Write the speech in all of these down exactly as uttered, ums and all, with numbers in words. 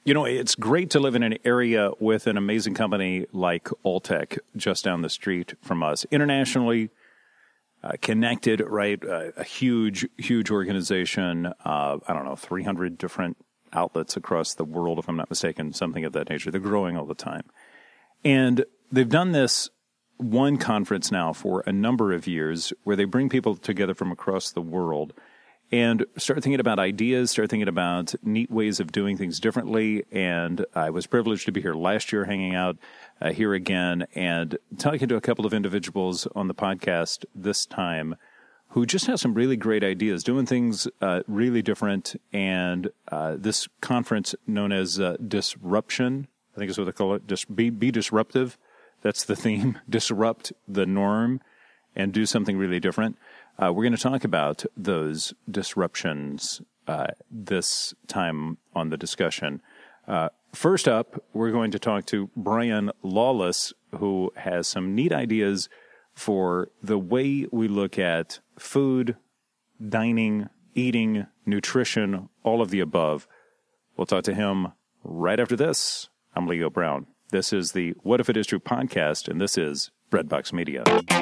You know, it's great to live in an area with an amazing company like Alltech just down the street from us. Internationally uh, connected, right? Uh, a huge, huge organization. Uh, I don't know, three hundred different outlets across the world, if I'm not mistaken, something of that nature. They're growing all the time. And they've done this one conference now for a number of years where they bring people together from across the world and start thinking about ideas, start thinking about neat ways of doing things differently. And I was privileged to be here last year, hanging out uh, here again, and talking to a couple of individuals on the podcast this time who just have some really great ideas, doing things uh, really different. And uh, this conference known as uh, Disruption, I think is what they call it, Dis- be, be disruptive. That's the theme, disrupt the norm and do something really different. Uh, we're going to talk about those disruptions uh, this time on the discussion. Uh, first up, we're going to talk to Brian Lawless, who has some neat ideas for the way we look at food, dining, eating, nutrition, all of the above. We'll talk to him right after this. I'm Leo Brown. This is the What If It Is True podcast, and this is Breadbox Media.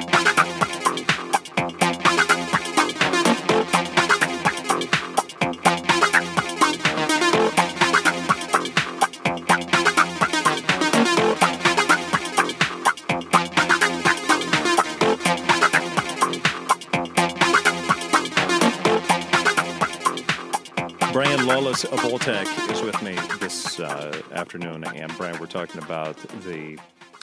Brian Lawless of Alltech is with me this uh, afternoon, and Brian, we're talking about the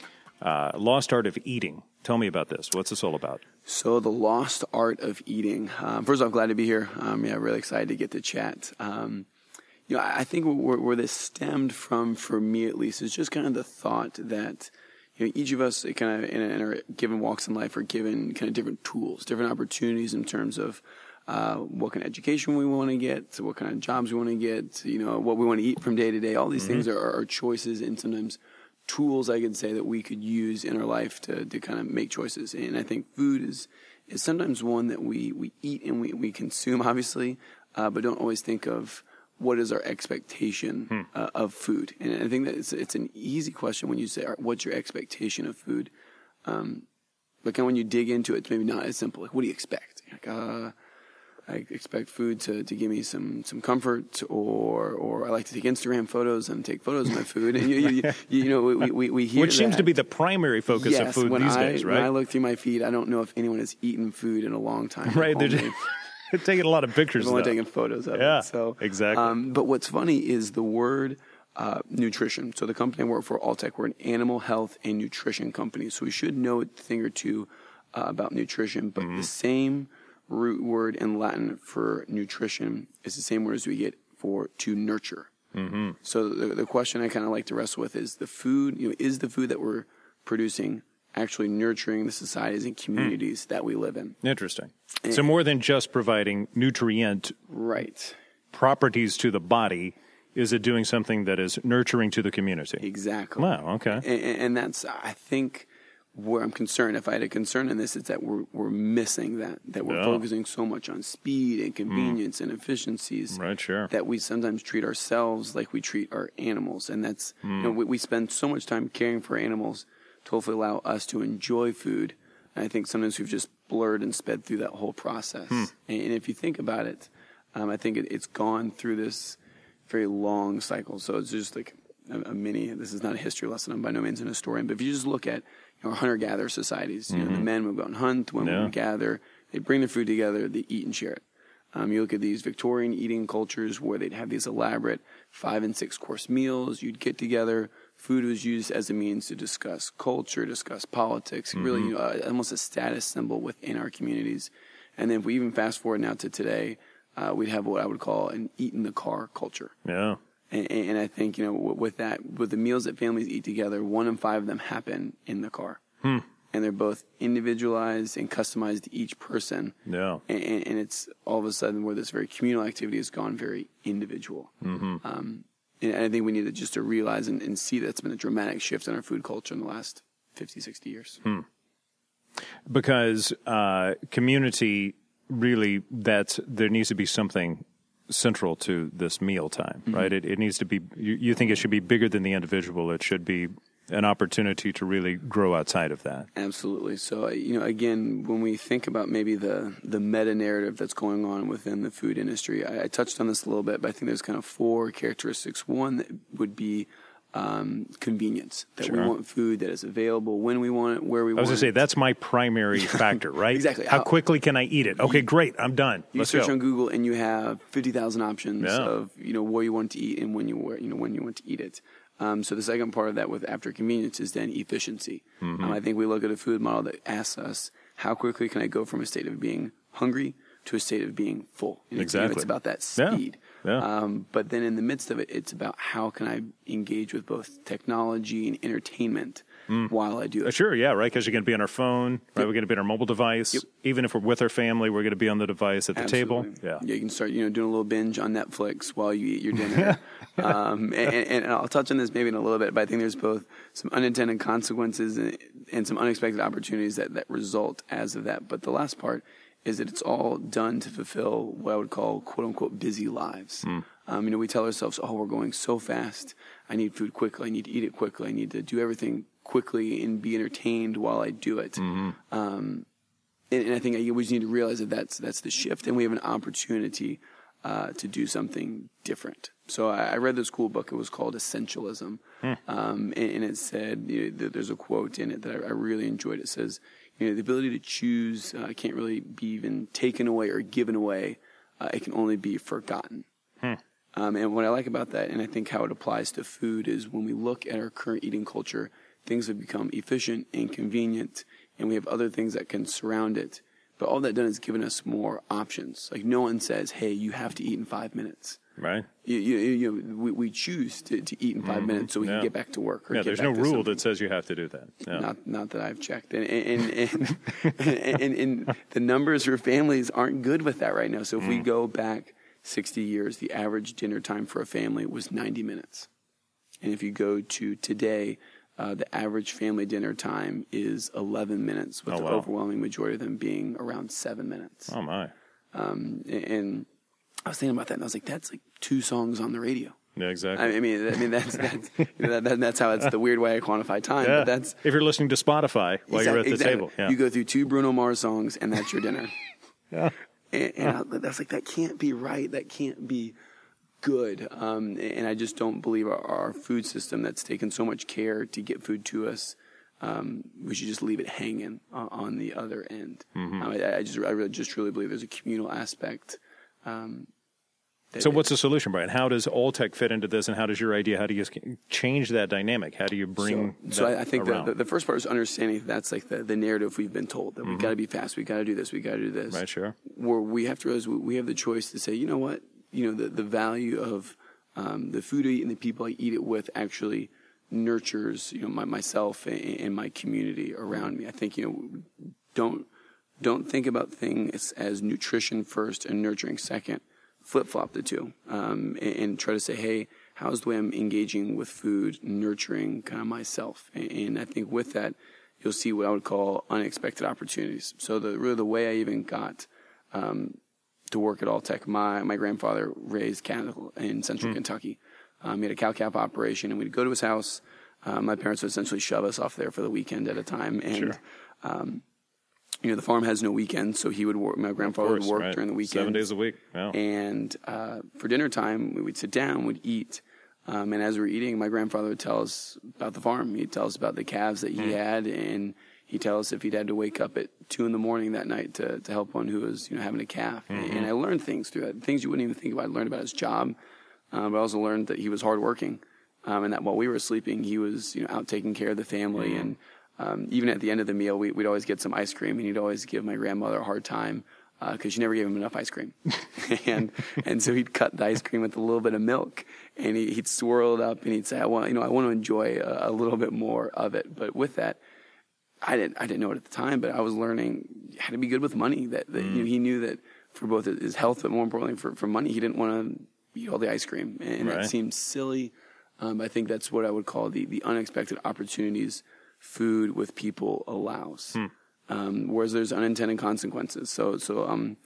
uh, lost art of eating. Tell me about this. What's this all about? So the lost art of eating. Um, first of all, I'm glad to be here. Um, yeah, really excited to get to chat. Um, you know, I think where, where this stemmed from, for me at least, is just kind of the thought that you know each of us kind of in, in our given walks in life are given kind of different tools, different opportunities in terms of Uh, what kind of education we want to get, what kind of jobs we want to get, you know, what we want to eat from day to day. All these mm-hmm. things are, are choices and sometimes tools, I could say, that we could use in our life to, to kind of make choices. And I think food is is sometimes one that we, we eat and we, we consume, obviously, uh, but don't always think of what is our expectation hmm. uh, of food. And I think that it's, it's an easy question when you say, what's your expectation of food? Um, but kind of when you dig into it, it's maybe not as simple. Like, what do you expect? You're like, uh... I expect food to, to give me some, some comfort, or or I like to take Instagram photos and take photos of my food. And you you, you, you know we we, we hear which seems that. to be the primary focus yes, of food when these I, days, right? When I look through my feed, I don't know if anyone has eaten food in a long time. Right, they're, just, they're taking a lot of pictures. They're only taking photos of yeah, it. So exactly. Um, but what's funny is the word uh, nutrition. So the company I work for, Alltech, we're an animal health and nutrition company. So we should know a thing or two uh, about nutrition. But mm-hmm. the same root word in Latin for nutrition is the same word as we get for to nurture. Mm-hmm. So the, the question I kind of like to wrestle with is the food, you know, is the food that we're producing actually nurturing the societies and communities mm. that we live in? Interesting. And so more than just providing nutrient right properties to the body, is it doing something that is nurturing to the community? Exactly. Wow, okay. And, and that's, I think, where I'm concerned. If I had a concern in this, it's that we're we're missing that, that we're yeah. focusing so much on speed and convenience mm. and efficiencies right, sure. that we sometimes treat ourselves like we treat our animals. And that's, mm. you know, we, we spend so much time caring for animals to hopefully allow us to enjoy food. And I think sometimes we've just blurred and sped through that whole process. Mm. And, and if you think about it, um, I think it, it's gone through this very long cycle. So it's just like a, a mini, this is not a history lesson. I'm by no means an historian, but if you just look at or hunter-gatherer societies. You mm-hmm. know, the men would go and hunt, the women yeah. would gather, they bring their food together, they eat and share it. Um, you look at these Victorian eating cultures where they'd have these elaborate five- and six-course meals. You'd get together. Food was used as a means to discuss culture, discuss politics, mm-hmm. really you know, uh, almost a status symbol within our communities. And then if we even fast-forward now to today, uh, we'd have what I would call an eat-in-the-car culture. Yeah. And, and I think, you know, with that, with the meals that families eat together, one in five of them happen in the car. Hmm. And they're both individualized and customized to each person. Yeah. And, and it's all of a sudden where this very communal activity has gone very individual. Mm-hmm. Um, and I think we need to just to realize and, and see that's been a dramatic shift in our food culture in the last fifty, sixty years. Hmm. Because uh, community really, that's, there needs to be something central to this meal time, Mm-hmm. right? It, it needs to be, you, you think it should be bigger than the individual. It should be an opportunity to really grow outside of that. Absolutely. So, you know, again, when we think about maybe the, the meta-narrative that's going on within the food industry, I, I touched on this a little bit, but I think there's kind of four characteristics. One that would be um, convenience, that Sure. we want food that is available when we want it, where we I want was going to say, it. that's my primary factor, right? Exactly. How How- quickly can I eat it? Okay, great. I'm done. You Let's search go. on Google and you have fifty thousand options Yeah. of, you know, where you want to eat and when you where, you know when you want to eat it. Um, so the second part of that with after convenience is then efficiency. Mm-hmm. Um, I think we look at a food model that asks us, how quickly can I go from a state of being hungry to a state of being full? And it's, you know, Exactly. it's about that Yeah. speed. Yeah. Um, but then in the midst of it, it's about how can I engage with both technology and entertainment while I do Uh, it. Sure, yeah, right, because you're going to be on our phone, right? We're going to be on our mobile device. Yep. Even if we're with our family, we're going to be on the device at the Absolutely. table. Yeah. yeah, you can start, you know, doing a little binge on Netflix while you eat your dinner. um, and, and, and I'll touch on this maybe in a little bit, but I think there's both some unintended consequences and, and some unexpected opportunities that, that result as of that. But the last part is that it's all done to fulfill what I would call "quote unquote" busy lives. Mm. Um, you know, we tell ourselves, "Oh, we're going so fast. I need food quickly. I need to eat it quickly. I need to do everything quickly and be entertained while I do it." Mm-hmm. Um, and, and I think we just need to realize that that's that's the shift, and we have an opportunity uh, to do something different. So I, I read this cool book. It was called Essentialism, Hmm. um, and, and it said, you know, th- there's a quote in it that I, I really enjoyed. It says, you know, the ability to choose uh, can't really be even taken away or given away. Uh, it can only be forgotten. Hmm. Um, and what I like about that, and I think how it applies to food, is when we look at our current eating culture, things have become efficient and convenient, and we have other things that can surround it. But all that done is given us more options. Like no one says, "Hey, you have to eat in five minutes." Right? You, you, you know, we, we choose to, to eat in 5 minutes so we Yeah. can get back to work. Or Yeah, get there's back no to rule something. that says you have to do that. Yeah. Not, not that I've checked, and and and, and, and, and the numbers for families aren't good with that right now. So if we go back sixty years, the average dinner time for a family was ninety minutes, and if you go to today, uh, the average family dinner time is eleven minutes, with Oh, the wow. overwhelming majority of them being around seven minutes. Oh, my. Um, and, and I was thinking about that, and I was like, that's like two songs on the radio. Yeah, exactly. I mean, I mean that's that's you know, that, that, that's how it's the weird way I quantify time. yeah. But that's if you're listening to Spotify while you're at the exactly. table. Yeah. You go through two Bruno Mars songs, and that's your dinner. yeah. And, and I, that's like that can't be right. That can't be good. Um, and I just don't believe our, our food system that's taken so much care to get food to us. Um, we should just leave it hanging on, on the other end. Mm-hmm. Um, I, I just, I really, just truly believe there's a communal aspect. Um, that- So what's the solution, Brian? How does Alltech fit into this, and how does your idea, how do you change that dynamic? How do you bring So, so that I, I think the, around? the, the first part is understanding that that's like the, the narrative we've been told, that we got to be fast, we got to do this, we got to do this. Right, sure. Where we have to realize we, we have the choice to say, you know what, you know, the, the value of um, the food I eat and the people I eat it with actually nurtures, you know, my, myself and, and my community around me. I think, you know, don't don't think about things as nutrition first and nurturing second. Flip-flop the two, um, and, and try to say, hey, how's the way I'm engaging with food, nurturing kind of myself? And, and I think with that, you'll see what I would call unexpected opportunities. So the really the way I even got um, to work at Alltech, my my grandfather raised cattle in central mm. Kentucky. Um, he had a cow-calf operation, and we'd go to his house. Uh, my parents would essentially shove us off there for the weekend at a time, and Sure. um, you know, the farm has no weekends, so he would work. My grandfather course, would work right. during the weekend, Seven days a week. Yeah. And uh, for dinner time, we would sit down, we'd eat, um, and as we were eating, my grandfather would tell us about the farm. He'd tell us about the calves that he mm. had, and he'd tell us if he'd had to wake up at two in the morning that night to to help one who was, you know, having a calf. Mm-hmm. And I learned things through that, things you wouldn't even think about. I learned about his job, um, but I also learned that he was hardworking, um, and that while we were sleeping, he was, you know, out taking care of the family. Mm. And Um, even at the end of the meal, we, we'd always get some ice cream, and he'd always give my grandmother a hard time because uh, she never gave him enough ice cream. and and so he'd cut the ice cream with a little bit of milk, and he, he'd swirl it up, and he'd say, "I want, you know, I want to enjoy a, a little bit more of it." But with that, I didn't I didn't know it at the time, but I was learning how to be good with money. That, that mm. you know, he knew that for both his health, but more importantly for for money, he didn't want to eat all the ice cream, and right. that seemed silly. Um, I think that's what I would call the the unexpected opportunities food with people allows, hmm. um, whereas there's unintended consequences. So, so um,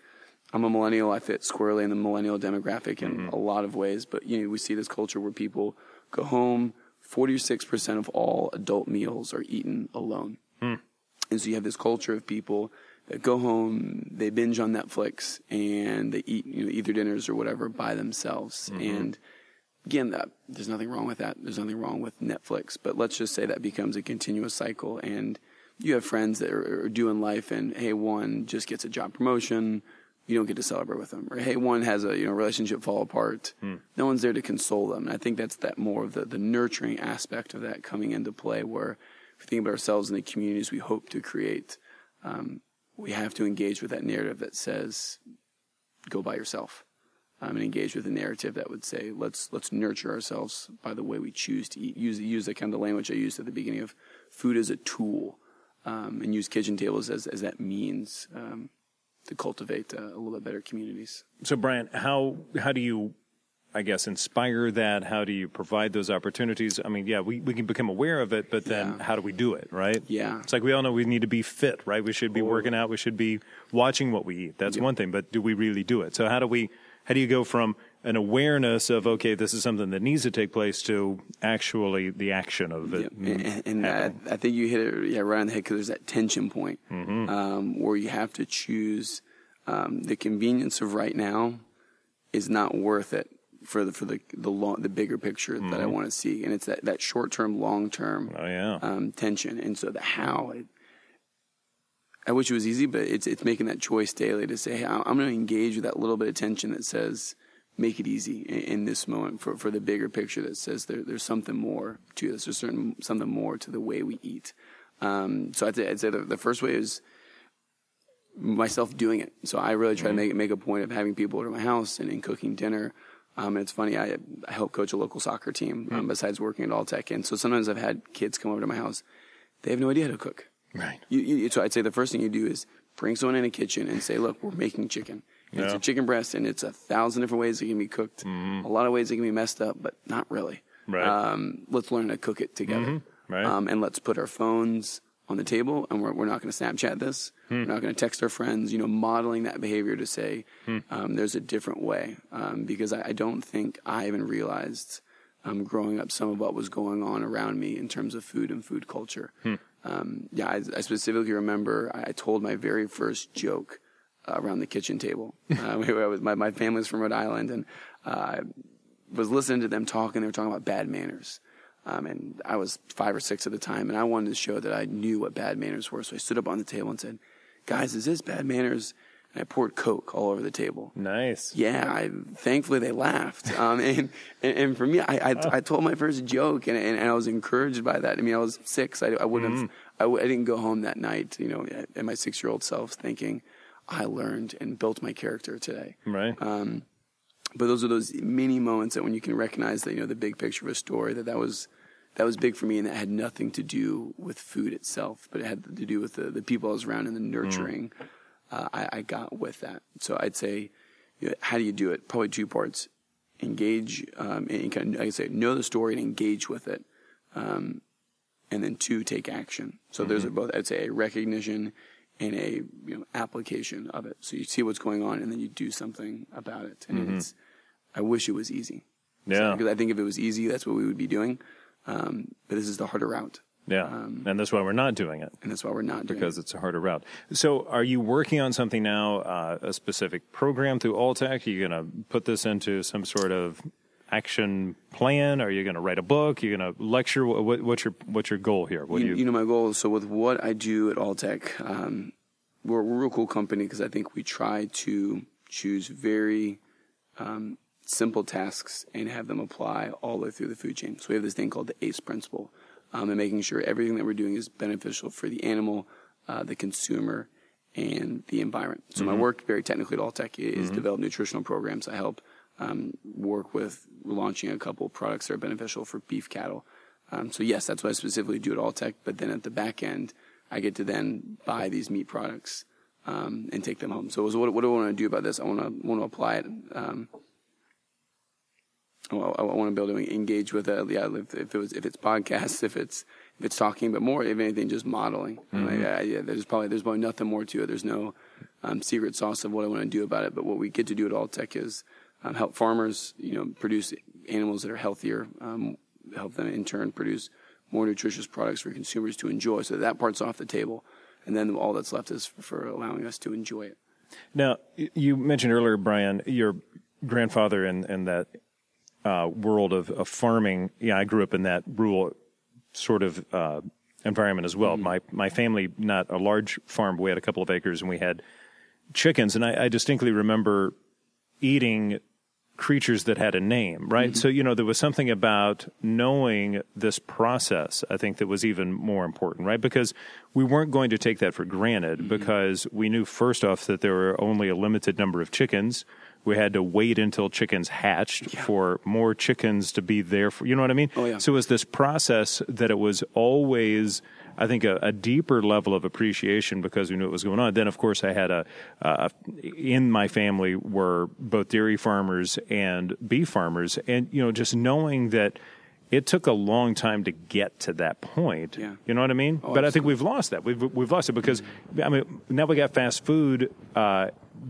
I'm a millennial. I fit squarely in the millennial demographic in Mm-hmm. a lot of ways. But, you know, we see this culture where people go home. forty-six percent of all adult meals are eaten alone. Mm. And so you have this culture of people that go home, they binge on Netflix, and they eat, you know, eat their dinners or whatever by themselves. Mm-hmm. And again, that, there's nothing wrong with that. There's nothing wrong with Netflix. But let's just say that becomes a continuous cycle. And you have friends that are, are doing life, and, hey, one just gets a job promotion. You don't get to celebrate with them. Or, hey, one has a, you know, relationship fall apart. Hmm. No one's there to console them. And I think that's that more of the, the nurturing aspect of that coming into play, where if we think about ourselves and the communities we hope to create, um, we have to engage with that narrative that says, go by yourself. Um, and engage with a narrative that would say, let's let's nurture ourselves by the way we choose to eat. Use, use the kind of language I used at the beginning of food as a tool, um, and use kitchen tables as, as that means um, to cultivate uh, a little bit better communities. So, Brian, how how do you, I guess, inspire that? How do you provide those opportunities? I mean, yeah, we, we can become aware of it, but then Yeah. how do we do it, right? Yeah. It's like we all know we need to be fit, right? We should be working out. We should be watching what we eat. That's Yeah. one thing, but do we really do it? So how do we, how do you go from an awareness of, okay, this is something that needs to take place, to actually the action of it? Yeah. And, and I, I think you hit it yeah, right on the head, because there's that tension point Mm-hmm. um, where you have to choose um, the convenience of right now is not worth it for the for the the, long, the bigger picture mm-hmm. that I want to see, and it's that, that short term, long term oh, yeah. um, tension. And so the how, it, I wish it was easy, but it's it's making that choice daily to say, hey, I'm going to engage with that little bit of tension that says, make it easy in, in this moment, for, for the bigger picture that says there, there's something more to this. There's certain something more to the way we eat. Um, so I'd say, I'd say the, the first way is myself doing it. So I really try mm-hmm. to make make a point of having people over to my house and, and cooking dinner. Um, and it's funny, I, I help coach a local soccer team um, mm-hmm. besides working at Alltech. And so sometimes I've had kids come over to my house. They have no idea how to cook. Right. You, you, so I'd say the first thing you do is bring someone in a kitchen and say, look, we're making chicken. And yeah. It's a chicken breast, and it's a thousand different ways it can be cooked. Mm-hmm. A lot of ways it can be messed up, but not really. Right. Um, let's learn to cook it together. Mm-hmm. Right. Um, and let's put our phones on the table, and we're, we're not going to Snapchat this. Hmm. We're not going to text our friends, you know, modeling that behavior to say hmm. um, there's a different way. Um, because I, I don't think I even realized um, growing up some of what was going on around me in terms of food and food culture. Hmm. Um, yeah, I, I specifically remember I told my very first joke uh, around the kitchen table. uh, I was, my, my family's from Rhode Island, and uh, I was listening to them talk, and they were talking about bad manners. Um, and I was five or six at the time, and I wanted to show that I knew what bad manners were. So I stood up on the table and said, guys, is this bad manners? And I poured Coke all over the table. Nice. Yeah, I, thankfully they laughed. Um, and, and, and for me, I, I, oh. I told my first joke, and, and, and I was encouraged by that. I mean, I was six. I, I wouldn't mm. have, I, w- I didn't go home that night, you know, at my six-year-old self thinking, I learned and built my character today. Right. Um, but those are those mini moments that when you can recognize that, you know, the big picture of a story, that that was, that was big for me, and that had nothing to do with food itself, but it had to do with the, the people I was around and the nurturing mm. uh, I, I got with that. So I'd say, you know, how do you do it? Probably two parts. Engage, um, and kind of, like I say, know the story and engage with it. Um, and then two, take action. So mm-hmm. those are both, I'd say, a recognition and a, you know, application of it. So you see what's going on, and then you do something about it. And mm-hmm. it's, I wish it was easy. Yeah. Because so, I think if it was easy, that's what we would be doing. Um, but this is the harder route. Yeah, um, and that's why we're not doing it. And that's why we're not doing because it. It's a harder route. So are you working on something now, uh, a specific program through Alltech? Are you going to put this into some sort of action plan? Are you going to write a book? Are you going to lecture? What, what's your what's your goal here? What you, do you... you know, my goal is, so with what I do at Alltech, um, we're, we're a real cool company because I think we try to choose very um, simple tasks and have them apply all the way through the food chain. So we have this thing called the ACE principle, um, and making sure everything that we're doing is beneficial for the animal, uh, the consumer, and the environment. So mm-hmm. my work, very technically at Alltech, is mm-hmm. develop nutritional programs. I help um, work with launching a couple products that are beneficial for beef cattle. Um, so yes, that's what I specifically do at Alltech. But then at the back end, I get to then buy these meat products um, and take them home. So what, what do I want to do about this? I want to want to apply it. Um, Well, I want to be able to engage with it. Yeah, if, if it was, if it's podcasts, if it's if it's talking, but more, if anything, just modeling. Mm-hmm. Like, uh, yeah, there's probably there's probably nothing more to it. There's no um, secret sauce of what I want to do about it. But what we get to do at Alltech is um, help farmers, you know, produce animals that are healthier, um, help them in turn produce more nutritious products for consumers to enjoy. So that part's off the table. And then all that's left is for, for allowing us to enjoy it. Now, you mentioned earlier, Brian, your grandfather and, and that uh, world of, of farming. Yeah, I grew up in that rural sort of uh, environment as well. Mm-hmm. My my family, not a large farm, but we had a couple of acres, and we had chickens. And I, I distinctly remember eating creatures that had a name, right? Mm-hmm. So, you know, there was something about knowing this process, I think, that was even more important, right? Because we weren't going to take that for granted, mm-hmm. because we knew, first off, that there were only a limited number of chickens. We had to wait until chickens hatched yeah. for more chickens to be there for, you know what I mean? Oh, yeah. So it was this process that it was always, I think, a, a deeper level of appreciation because we knew what was going on. Then, of course, I had a, uh, in my family were both dairy farmers and beef farmers. And, you know, just knowing that it took a long time to get to that point. Yeah. You know what I mean? Oh, but I think we've lost that. We've, we've lost it because, mm-hmm. I mean, now we got fast food, uh,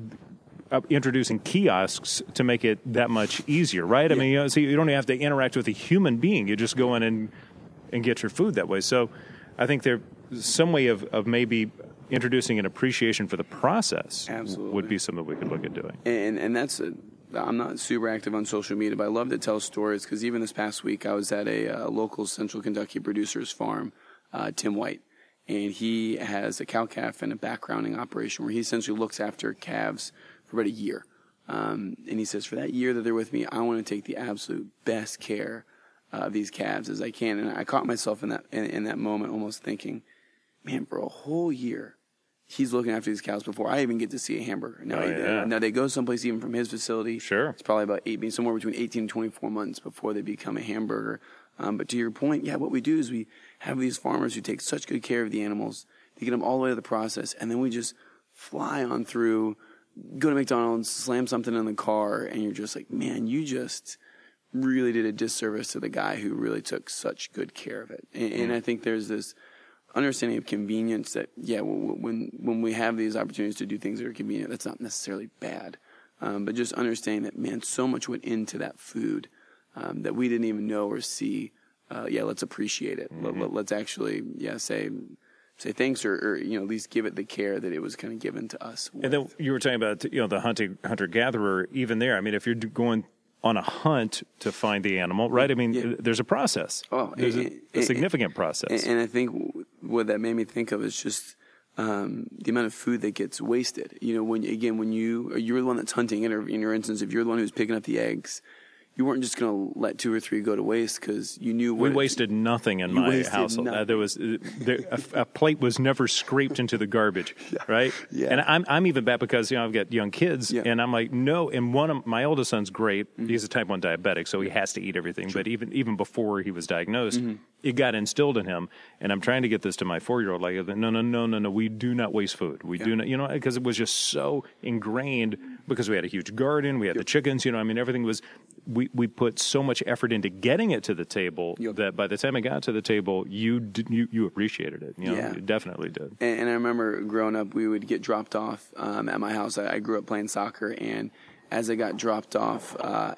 Uh, introducing kiosks to make it that much easier, right? I yeah. mean, you know, so you don't even have to interact with a human being. You just go in and and get your food that way. So I think there's some way of, of maybe introducing an appreciation for the process Absolutely. would be something we could look at doing. And and that's a, I'm not super active on social media, but I love to tell stories because even this past week I was at a, a local Central Kentucky producer's farm, uh, Tim White, and he has a cow-calf and a backgrounding operation where he essentially looks after calves for about a year. Um, and he says, for that year that they're with me, I want to take the absolute best care uh, of these calves as I can. And I caught myself in that in, in that moment almost thinking, man, for a whole year, he's looking after these cows before I even get to see a hamburger. Now, oh, yeah. now they go someplace even from his facility. Sure. It's probably about eight, somewhere between eighteen and twenty-four months before they become a hamburger. Um, but to your point, yeah, what we do is we have these farmers who take such good care of the animals. They get them all the way to the process, and then we just fly on through, go to McDonald's, slam something in the car, and you're just like, man, you just really did a disservice to the guy who really took such good care of it. And, and I think there's this understanding of convenience that, yeah, when when we have these opportunities to do things that are convenient, that's not necessarily bad. Um, but just understanding that, man, so much went into that food um, that we didn't even know or see. Uh, yeah, let's appreciate it. Mm-hmm. Let, let, let's actually, yeah, say... say thanks, or, or you know, at least give it the care that it was kind of given to us with. And then you were talking about, you know, the hunting hunter gatherer. Even there, I mean, if you're going on a hunt to find the animal, right? I mean, yeah. there's a process. Oh, there's and, a, a significant and, process. And, and I think what that made me think of is just um, the amount of food that gets wasted. You know, when again, when you you're the one that's hunting it, or in your instance, if you're the one who's picking up the eggs, you weren't just going to let two or three go to waste because you knew we what wasted it, nothing in my household. Uh, there was uh, there, a, a plate was never scraped into the garbage, yeah. right? Yeah. And I'm I'm even bad because you know I've got young kids, yeah. and I'm like no. And one of my oldest son's great. Mm-hmm. He's a type one diabetic, so he has to eat everything. Sure. But even even before he was diagnosed, mm-hmm. it got instilled in him. And I'm trying to get this to my four year old. Like no no no no no, we do not waste food. We yeah. do not, you know, because it was just so ingrained. Because we had a huge garden, we had yep. the chickens. You know, I mean, everything was. We we put so much effort into getting it to the table yep. that by the time it got to the table, you did, you, you appreciated it. You know, yeah. you definitely did. And, and I remember growing up, we would get dropped off um, at my house. I, I grew up playing soccer, and as I got dropped off, uh,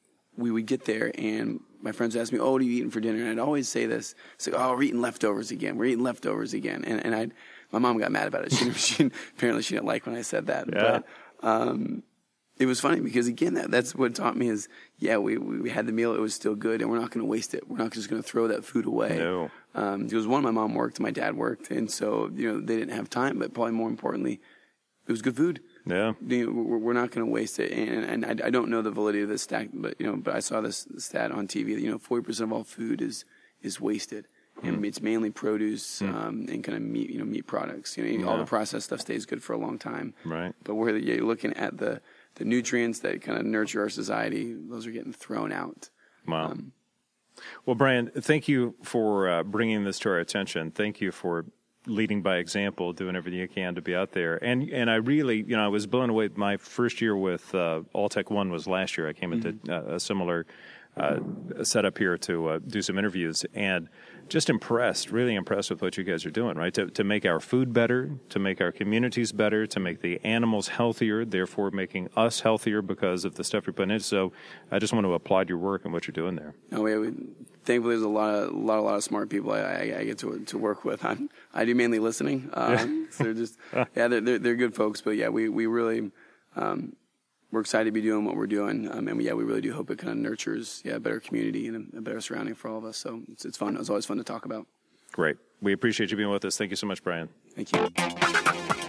we would get there, and my friends would ask me, "Oh, what are you eating for dinner?" And I'd always say this: "It's like, oh, we're eating leftovers again. We're eating leftovers again." And and I, my mom got mad about it. She, she apparently she didn't like when I said that. Yeah. But, um, it was funny because, again, that, that's what taught me is, yeah, we, we had the meal. It was still good, and we're not going to waste it. We're not just going to throw that food away. No. Um, because, one, my mom worked, my dad worked, and so, you know, they didn't have time. But probably more importantly, it was good food. Yeah. You know, we're, we're not going to waste it. And, and I, I don't know the validity of this stat, but, you know, but I saw this stat on T V that, you know, forty percent of all food is is wasted. And it's mainly produce mm. um, and kind of meat, you know, meat products. You know, yeah. all the processed stuff stays good for a long time. Right. But where you're looking at the the nutrients that kind of nurture our society, those are getting thrown out. Wow. Um, well, Brian, thank you for uh, bringing this to our attention. Thank you for leading by example, doing everything you can to be out there. And and I really, you know, I was blown away. My first year with uh, Alltech One was last year. I came into mm-hmm. uh, a similar uh, set up here to uh, do some interviews, and just impressed, really impressed with what you guys are doing, right? To, to make our food better, to make our communities better, to make the animals healthier, therefore making us healthier because of the stuff you're putting in. So I just want to applaud your work and what you're doing there. No, we, we, thankfully, there's a lot of, a lot, a lot of smart people I, I, I get to to work with. I'm, I do mainly listening. Um, yeah. So they're just, yeah, they're, they're, they're good folks. But yeah, we, we really, um, we're excited to be doing what we're doing. Um, and we, yeah, we really do hope it kind of nurtures, yeah, a better community and a, a better surrounding for all of us. So it's, it's fun. It's always fun to talk about. Great. We appreciate you being with us. Thank you so much, Brian. Thank you.